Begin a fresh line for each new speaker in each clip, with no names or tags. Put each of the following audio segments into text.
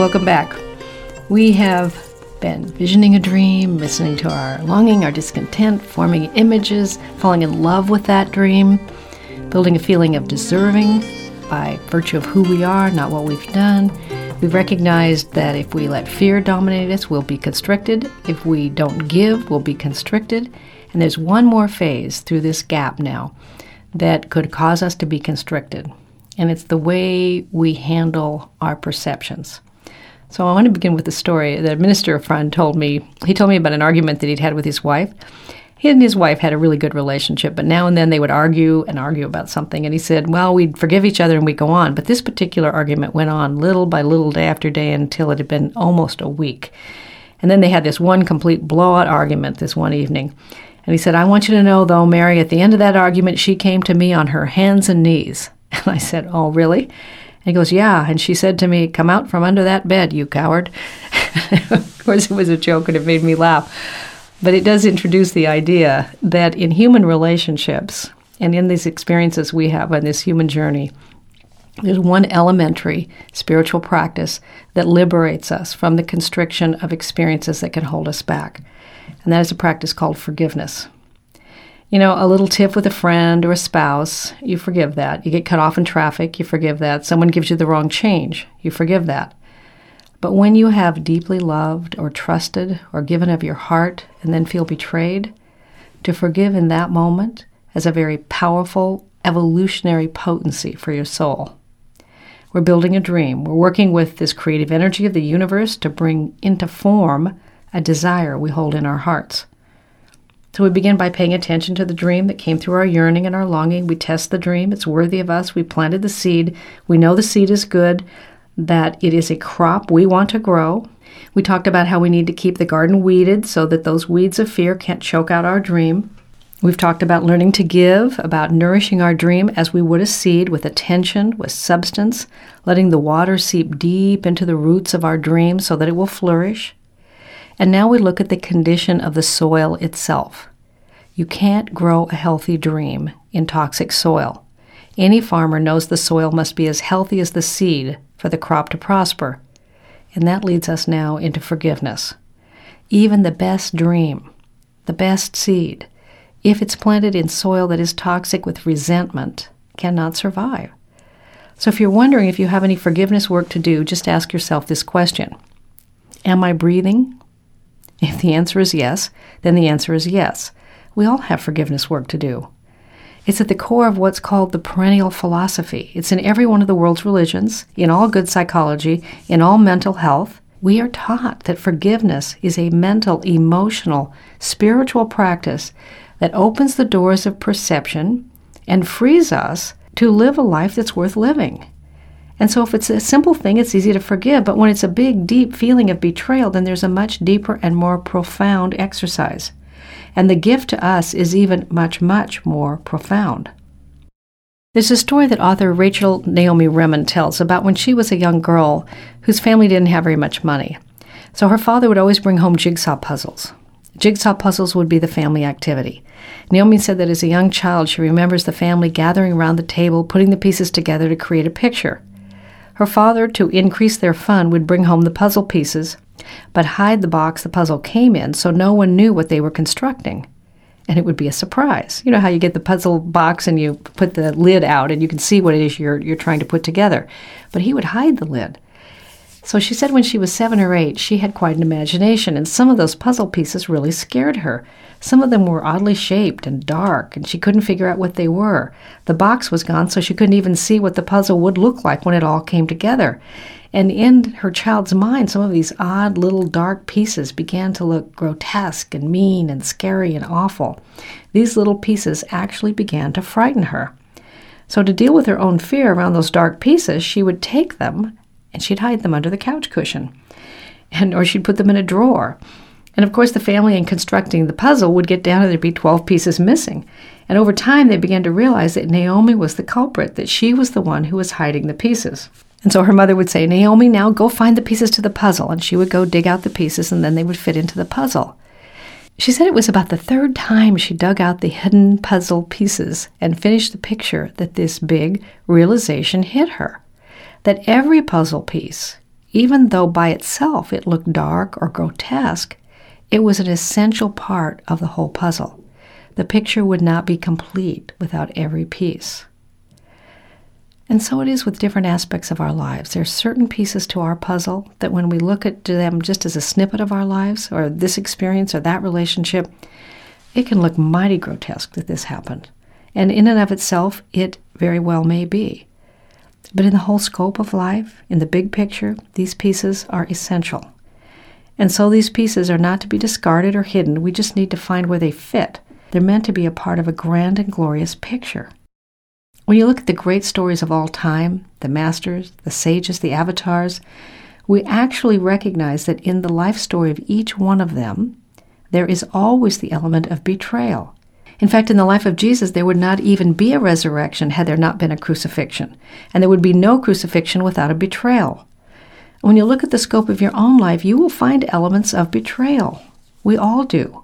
welcome back. We have been visioning a dream, listening to our longing, our discontent, forming images, falling in love with that dream, building a feeling of deserving by virtue of who we are, not what we've done. We've recognized that if we let fear dominate us, we'll be constricted. If we don't give, we'll be constricted. And there's one more phase through this gap now that could cause us to be constricted. And it's the way we handle our perceptions. So I want to begin with a story. The minister friend told me, he told me about an argument that he'd had with his wife. He and his wife had a really good relationship, but now and then they would argue about something. And he said, well, we'd forgive each other and we'd go on. But this particular argument went on little by little, day after day, until it had been almost a week. And then they had this one complete blowout argument this one evening. And he said, I want you to know, though, Mary, at the end of that argument, she came to me on her hands and knees. And I said, oh, really? And he goes, yeah. And she said to me, come out from under that bed, you coward. Of course, it was a joke and it made me laugh. But it does introduce the idea that in human relationships and in these experiences we have on this human journey, there's one elementary spiritual practice that liberates us from the constriction of experiences that can hold us back. And that is a practice called forgiveness. You know, a little tiff with a friend or a spouse, you forgive that. You get cut off in traffic, you forgive that. Someone gives you the wrong change, you forgive that. But when you have deeply loved or trusted or given of your heart and then feel betrayed, to forgive in that moment has a very powerful evolutionary potency for your soul. We're building a dream. We're working with this creative energy of the universe to bring into form a desire we hold in our hearts. So we begin by paying attention to the dream that came through our yearning and our longing. We test the dream. It's worthy of us. We planted the seed. We know the seed is good, that it is a crop we want to grow. We talked about how we need to keep the garden weeded so that those weeds of fear can't choke out our dream. We've talked about learning to give, about nourishing our dream as we would a seed with attention, with substance, letting the water seep deep into the roots of our dream so that it will flourish. And now we look at the condition of the soil itself. You can't grow a healthy dream in toxic soil. Any farmer knows the soil must be as healthy as the seed for the crop to prosper. And that leads us now into forgiveness. Even the best dream, the best seed, if it's planted in soil that is toxic with resentment, cannot survive. So if you're wondering if you have any forgiveness work to do, just ask yourself this question. Am I breathing? If the answer is yes, then the answer is yes. We all have forgiveness work to do. It's at the core of what's called the perennial philosophy. It's in every one of the world's religions, in all good psychology, in all mental health. We are taught that forgiveness is a mental, emotional, spiritual practice that opens the doors of perception and frees us to live a life that's worth living. And so if it's a simple thing, it's easy to forgive. But when it's a big, deep feeling of betrayal, then there's a much deeper and more profound exercise. And the gift to us is even much, much more profound. There's a story that author Rachel Naomi Remen tells about when she was a young girl whose family didn't have very much money. So her father would always bring home jigsaw puzzles. Jigsaw puzzles would be the family activity. Naomi said that as a young child, she remembers the family gathering around the table, putting the pieces together to create a picture. Her father, to increase their fun, would bring home the puzzle pieces, but hide the box the puzzle came in so no one knew what they were constructing. And it would be a surprise. You know how you get the puzzle box and you put the lid out and you can see what it is you're trying to put together. But he would hide the lid. So she said when she was 7 or 8, she had quite an imagination, and some of those puzzle pieces really scared her. Some of them were oddly shaped and dark, and she couldn't figure out what they were. The box was gone, so she couldn't even see what the puzzle would look like when it all came together. And in her child's mind, some of these odd little dark pieces began to look grotesque and mean and scary and awful. These little pieces actually began to frighten her. So to deal with her own fear around those dark pieces, she would take them and she'd hide them under the couch cushion, or she'd put them in a drawer. And of course, the family in constructing the puzzle would get down and there'd be 12 pieces missing. And over time, they began to realize that Naomi was the culprit, that she was the one who was hiding the pieces. And so her mother would say, Naomi, now go find the pieces to the puzzle. And she would go dig out the pieces, and then they would fit into the puzzle. She said it was about the 3rd time she dug out the hidden puzzle pieces and finished the picture that this big realization hit her, that every puzzle piece, even though by itself it looked dark or grotesque, it was an essential part of the whole puzzle. The picture would not be complete without every piece. And so it is with different aspects of our lives. There are certain pieces to our puzzle that when we look at them just as a snippet of our lives, or this experience or that relationship, it can look mighty grotesque that this happened. And in and of itself, it very well may be. But in the whole scope of life, in the big picture, these pieces are essential. And so these pieces are not to be discarded or hidden. We just need to find where they fit. They're meant to be a part of a grand and glorious picture. When you look at the great stories of all time, the masters, the sages, the avatars, we actually recognize that in the life story of each one of them, there is always the element of betrayal. In fact, in the life of Jesus, there would not even be a resurrection had there not been a crucifixion. And there would be no crucifixion without a betrayal. When you look at the scope of your own life, you will find elements of betrayal. We all do.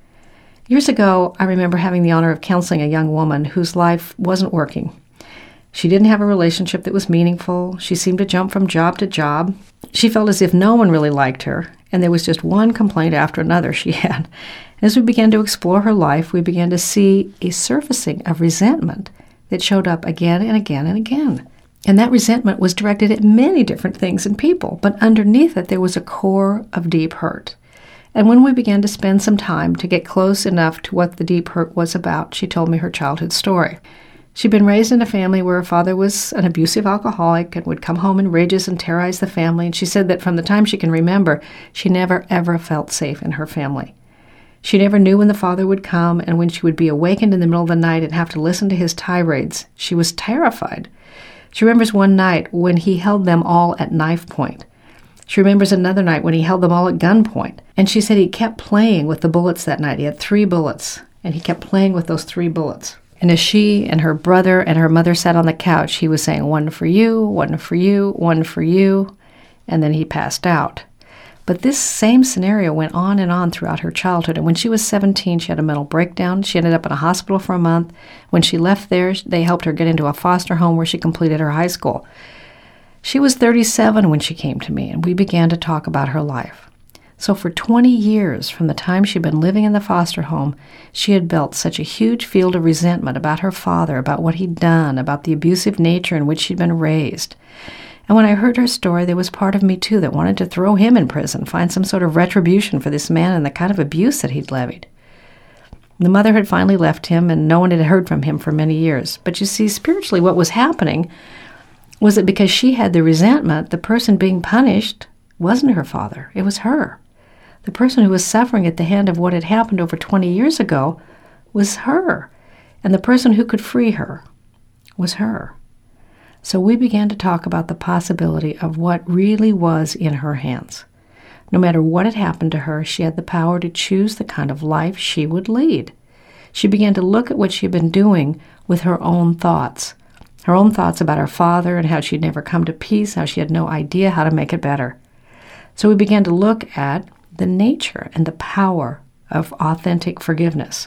Years ago, I remember having the honor of counseling a young woman whose life wasn't working. She didn't have a relationship that was meaningful. She seemed to jump from job to job. She felt as if no one really liked her, and there was just one complaint after another she had. As we began to explore her life, we began to see a surfacing of resentment that showed up again and again and again. And that resentment was directed at many different things and people, but underneath it there was a core of deep hurt. And when we began to spend some time to get close enough to what the deep hurt was about, she told me her childhood story. She'd been raised in a family where her father was an abusive alcoholic and would come home in rages and terrorize the family. And she said that from the time she can remember, she never, ever felt safe in her family. She never knew when the father would come, and when she would be awakened in the middle of the night and have to listen to his tirades, she was terrified. She remembers one night when he held them all at knife point. She remembers another night when he held them all at gunpoint. And she said he kept playing with the bullets that night. He had 3 bullets, and he kept playing with those 3 bullets. And as she and her brother and her mother sat on the couch, he was saying, 1 for you, 1 for you, 1 for you, and then he passed out. But this same scenario went on and on throughout her childhood. And when she was 17, she had a mental breakdown. She ended up in a hospital for a month. When she left there, they helped her get into a foster home where she completed her high school. She was 37 when she came to me, and we began to talk about her life. So for 20 years, from the time she'd been living in the foster home, she had built such a huge field of resentment about her father, about what he'd done, about the abusive nature in which she'd been raised. And when I heard her story, there was part of me, too, that wanted to throw him in prison, find some sort of retribution for this man and the kind of abuse that he'd levied. The mother had finally left him, and no one had heard from him for many years. But you see, spiritually, what was happening was that because she had the resentment, the person being punished wasn't her father. It was her. The person who was suffering at the hand of what had happened over 20 years ago was her. And the person who could free her was her. So we began to talk about the possibility of what really was in her hands. No matter what had happened to her, she had the power to choose the kind of life she would lead. She began to look at what she had been doing with her own thoughts about her father and how she'd never come to peace, how she had no idea how to make it better. So we began to look at the nature and the power of authentic forgiveness.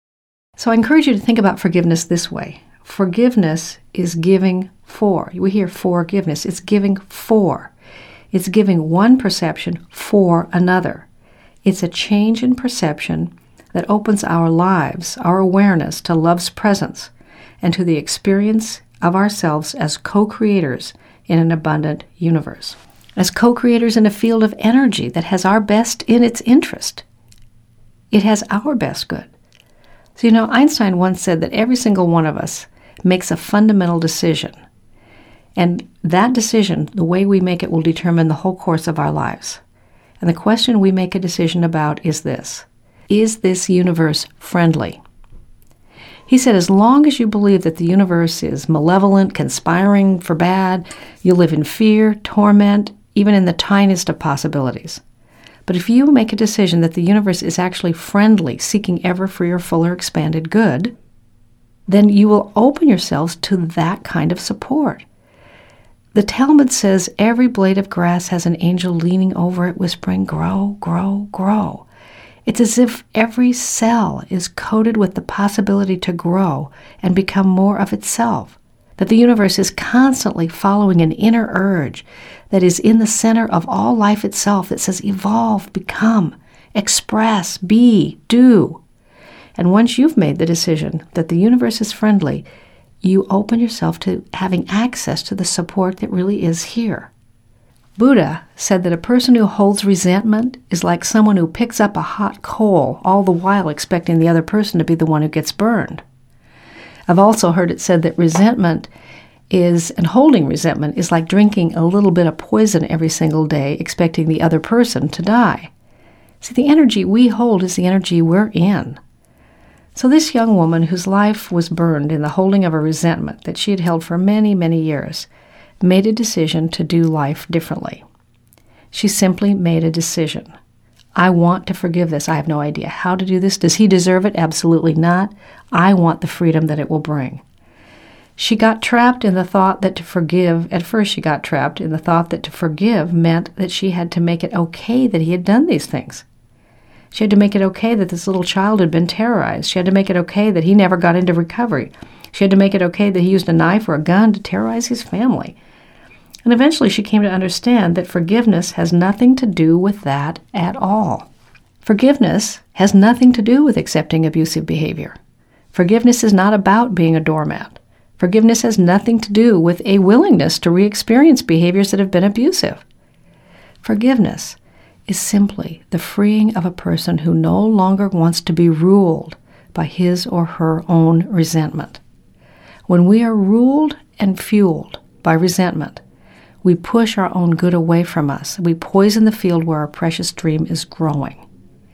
So I encourage you to think about forgiveness this way. Forgiveness is giving for. We hear forgiveness. It's giving for. It's giving one perception for another. It's a change in perception that opens our lives, our awareness to love's presence and to the experience of ourselves as co-creators in an abundant universe. As co-creators in a field of energy that has our best in its interest. It has our best good. So, Einstein once said that every single one of us makes a fundamental decision. And that decision, the way we make it, will determine the whole course of our lives. And the question we make a decision about is this: is this universe friendly? He said, as long as you believe that the universe is malevolent, conspiring for bad, you'll live in fear, torment, even in the tiniest of possibilities. But if you make a decision that the universe is actually friendly, seeking ever for your fuller expanded good, then you will open yourselves to that kind of support. The Talmud says every blade of grass has an angel leaning over it, whispering, grow, grow, grow. It's as if every cell is coated with the possibility to grow and become more of itself. that the universe is constantly following an inner urge that is in the center of all life itself that says evolve, become, express, be, do. And once you've made the decision that the universe is friendly, you open yourself to having access to the support that really is here. Buddha said that a person who holds resentment is like someone who picks up a hot coal, all the while expecting the other person to be the one who gets burned. I've also heard it said that holding resentment is like drinking a little bit of poison every single day, expecting the other person to die. See, the energy we hold is the energy we're in. So this young woman whose life was burned in the holding of a resentment that she had held for many, many years, made a decision to do life differently. She simply made a decision. I want to forgive this. I have no idea how to do this. Does he deserve it? Absolutely not. I want the freedom that it will bring. She got trapped in the thought that to forgive, at first she got trapped in the thought that to forgive meant that she had to make it okay that he had done these things. She had to make it okay that this little child had been terrorized. She had to make it okay that he never got into recovery. She had to make it okay that he used a knife or a gun to terrorize his family. And eventually she came to understand that forgiveness has nothing to do with that at all. Forgiveness has nothing to do with accepting abusive behavior. Forgiveness is not about being a doormat. Forgiveness has nothing to do with a willingness to re-experience behaviors that have been abusive. Forgiveness is simply the freeing of a person who no longer wants to be ruled by his or her own resentment. When we are ruled and fueled by resentment, we push our own good away from us. We poison the field where our precious dream is growing.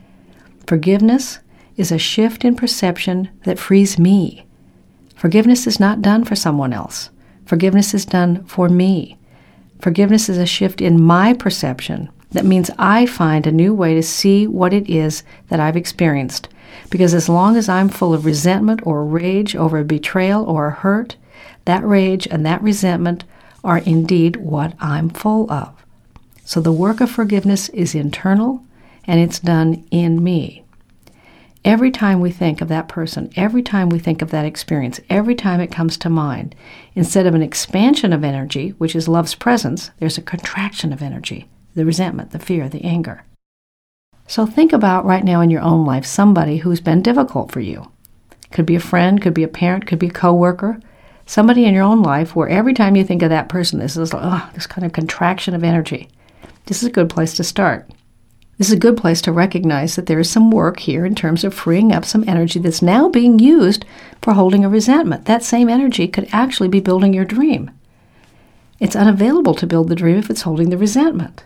Forgiveness is a shift in perception that frees me. Forgiveness is not done for someone else. Forgiveness is done for me. Forgiveness is a shift in my perception. That means I find a new way to see what it is that I've experienced. Because as long as I'm full of resentment or rage over a betrayal or a hurt, that rage and that resentment are indeed what I'm full of. So the work of forgiveness is internal, and it's done in me. Every time we think of that person, every time we think of that experience, every time it comes to mind, instead of an expansion of energy, which is love's presence, there's a contraction of energy, the resentment, the fear, the anger. So think about right now in your own life somebody who's been difficult for you. Could be a friend, could be a parent, could be a coworker. Somebody in your own life where every time you think of that person, this kind of contraction of energy. This is a good place to start. This is a good place to recognize that there is some work here in terms of freeing up some energy that's now being used for holding a resentment. That same energy could actually be building your dream. It's unavailable to build the dream if it's holding the resentment.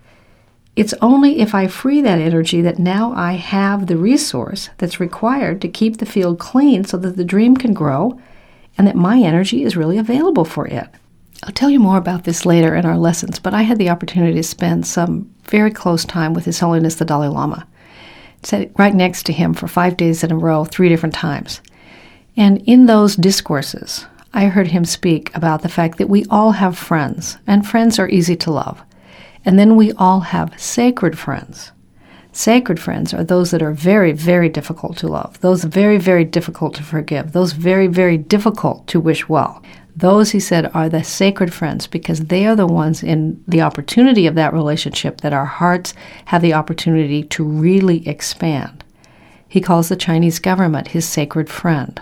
It's only if I free that energy that now I have the resource that's required to keep the field clean so that the dream can grow and that my energy is really available for it. I'll tell you more about this later in our lessons, but I had the opportunity to spend some very close time with His Holiness the Dalai Lama. Sat right next to him for 5 days in a row, 3 different times. And in those discourses, I heard him speak about the fact that we all have friends, and friends are easy to love. And then we all have sacred friends. Sacred friends are those that are very, very difficult to love, those very, very difficult to forgive, those very, very difficult to wish well. Those, he said, are the sacred friends because they are the ones in the opportunity of that relationship that our hearts have the opportunity to really expand. He calls the Chinese government his sacred friend.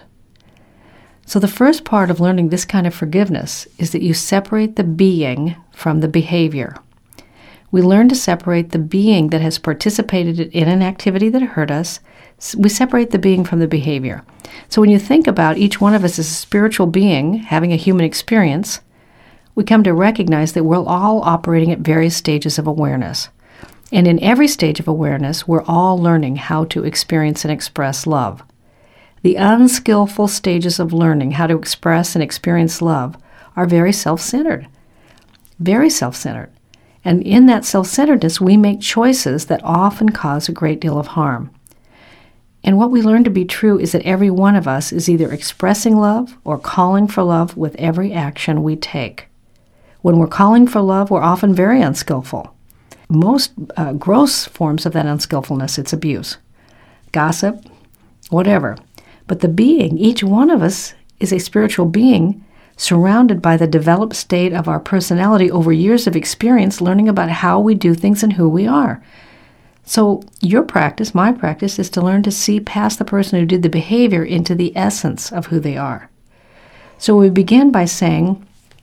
So the first part of learning this kind of forgiveness is that you separate the being from the behavior. We learn to separate the being that has participated in an activity that hurt us. We separate the being from the behavior. So when you think about each one of us as a spiritual being having a human experience, we come to recognize that we're all operating at various stages of awareness. And in every stage of awareness, we're all learning how to experience and express love. The unskillful stages of learning how to express and experience love are very self-centered. Very self-centered. And in that self-centeredness, we make choices that often cause a great deal of harm. And what we learn to be true is that every one of us is either expressing love or calling for love with every action we take. When we're calling for love, we're often very unskillful. Most gross forms of that unskillfulness, it's abuse, gossip, whatever. But the being, each one of us is a spiritual being surrounded by the developed state of our personality over years of experience learning about how we do things and who we are. So your practice, my practice, is to learn to see past the person who did the behavior into the essence of who they are. So we begin by saying,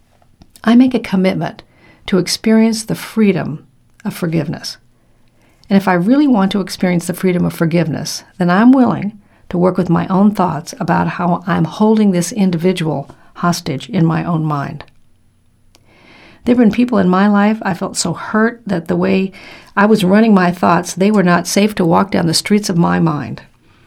I make a commitment to experience the freedom of forgiveness. And if I really want to experience the freedom of forgiveness, then I'm willing to work with my own thoughts about how I'm holding this individual hostage in my own mind. There have been people in my life I felt so hurt that the way I was running my thoughts, they were not safe to walk down the streets of my mind.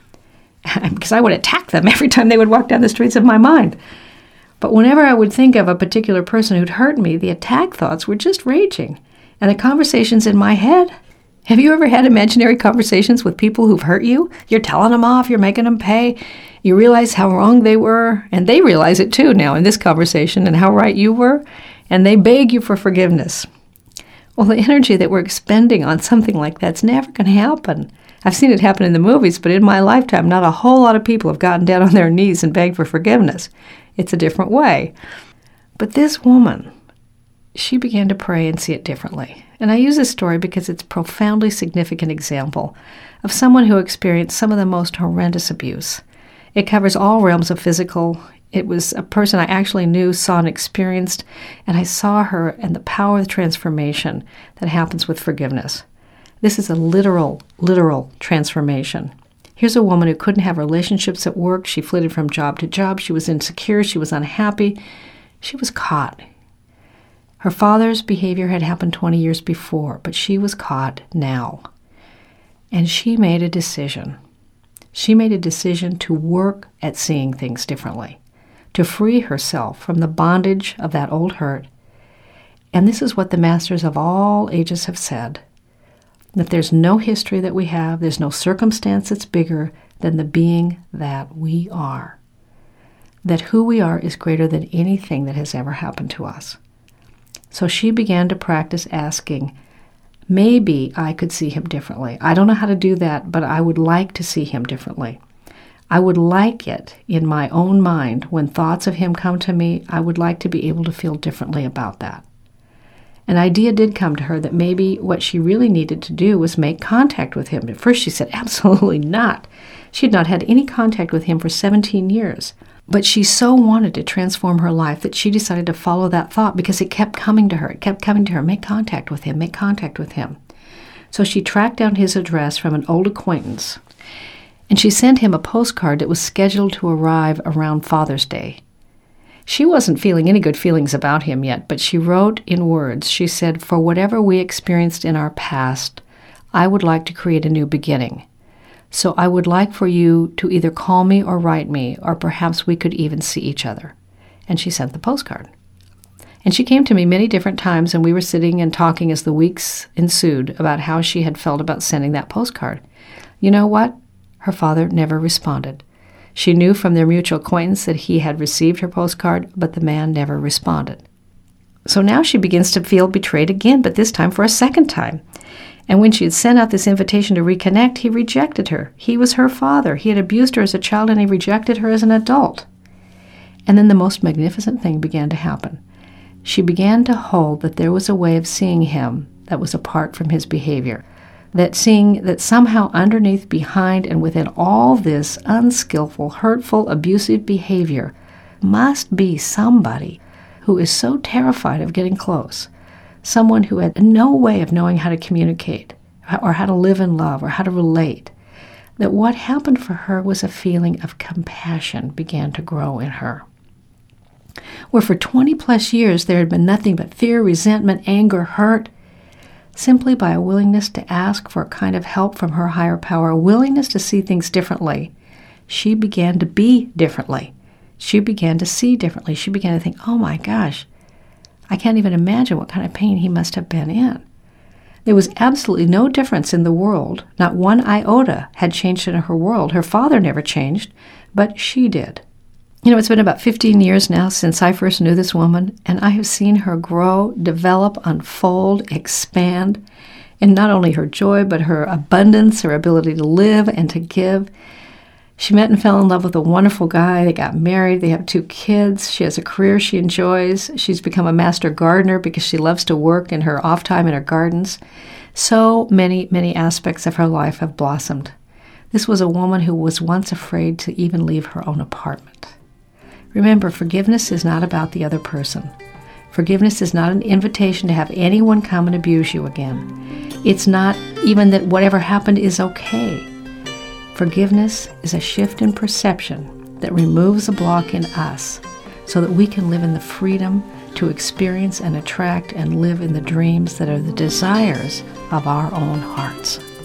Because I would attack them every time they would walk down the streets of my mind. But whenever I would think of a particular person who'd hurt me, the attack thoughts were just raging. And the conversations in my head, have you ever had imaginary conversations with people who've hurt you? You're telling them off, you're making them pay. You realize how wrong they were, and they realize it too now in this conversation, and how right you were, and they beg you for forgiveness. Well, the energy that we're expending on something like that's never going to happen. I've seen it happen in the movies, but in my lifetime, not a whole lot of people have gotten down on their knees and begged for forgiveness. It's a different way. But this woman, she began to pray and see it differently. And I use this story because it's a profoundly significant example of someone who experienced some of the most horrendous abuse. It covers all realms of physical. It was a person I actually knew, saw, and experienced, and I saw her and the power of transformation that happens with forgiveness. This is a literal transformation. Here's a woman who couldn't have relationships at work. She flitted from job to job. She was insecure. She was unhappy. She was caught. Her father's behavior had happened 20 years before, but she was caught now. And she made a decision. She made a decision to work at seeing things differently, to free herself from the bondage of that old hurt. And this is what the masters of all ages have said, that there's no history that we have, there's no circumstance that's bigger than the being that we are. That who we are is greater than anything that has ever happened to us. So she began to practice asking, maybe I could see him differently. I don't know how to do that, but I would like to see him differently. I would like it in my own mind when thoughts of him come to me, I would like to be able to feel differently about that. An idea did come to her that maybe what she really needed to do was make contact with him. At first she said, absolutely not. She had not had any contact with him for 17 years. But she so wanted to transform her life that she decided to follow that thought because it kept coming to her. It kept coming to her, make contact with him, make contact with him. So she tracked down his address from an old acquaintance, and she sent him a postcard that was scheduled to arrive around Father's Day. She wasn't feeling any good feelings about him yet, but she wrote in words. She said, for whatever we experienced in our past, I would like to create a new beginning. So I would like for you to either call me or write me, or perhaps we could even see each other. And she sent the postcard. And she came to me many different times, and we were sitting and talking as the weeks ensued about how she had felt about sending that postcard. You know what? Her father never responded. She knew from their mutual acquaintance that he had received her postcard, but the man never responded. So now she begins to feel betrayed again, but this time for a second time. And when she had sent out this invitation to reconnect, he rejected her. He was her father. He had abused her as a child, and he rejected her as an adult. And then the most magnificent thing began to happen. She began to hold that there was a way of seeing him that was apart from his behavior. That seeing that somehow underneath, behind, and within all this unskillful, hurtful, abusive behavior must be somebody who is so terrified of getting close, someone who had no way of knowing how to communicate or how to live in love or how to relate, that what happened for her was a feeling of compassion began to grow in her. Where for 20 plus years there had been nothing but fear, resentment, anger, hurt, simply by a willingness to ask for a kind of help from her higher power, a willingness to see things differently, she began to be differently. She began to see differently. She began to think, oh my gosh, I can't even imagine what kind of pain he must have been in. There was absolutely no difference in the world. Not one iota had changed in her world. Her father never changed, but she did. You know, it's been about 15 years now since I first knew this woman, and I have seen her grow, develop, unfold, expand, in not only her joy, but her abundance, her ability to live and to give. She met and fell in love with a wonderful guy. They got married. They have 2 kids. She has a career she enjoys. She's become a master gardener because she loves to work in her off time in her gardens. So many, many aspects of her life have blossomed. This was a woman who was once afraid to even leave her own apartment. Remember, forgiveness is not about the other person. Forgiveness is not an invitation to have anyone come and abuse you again. It's not even that whatever happened is okay. Forgiveness is a shift in perception that removes a block in us so that we can live in the freedom to experience and attract and live in the dreams that are the desires of our own hearts.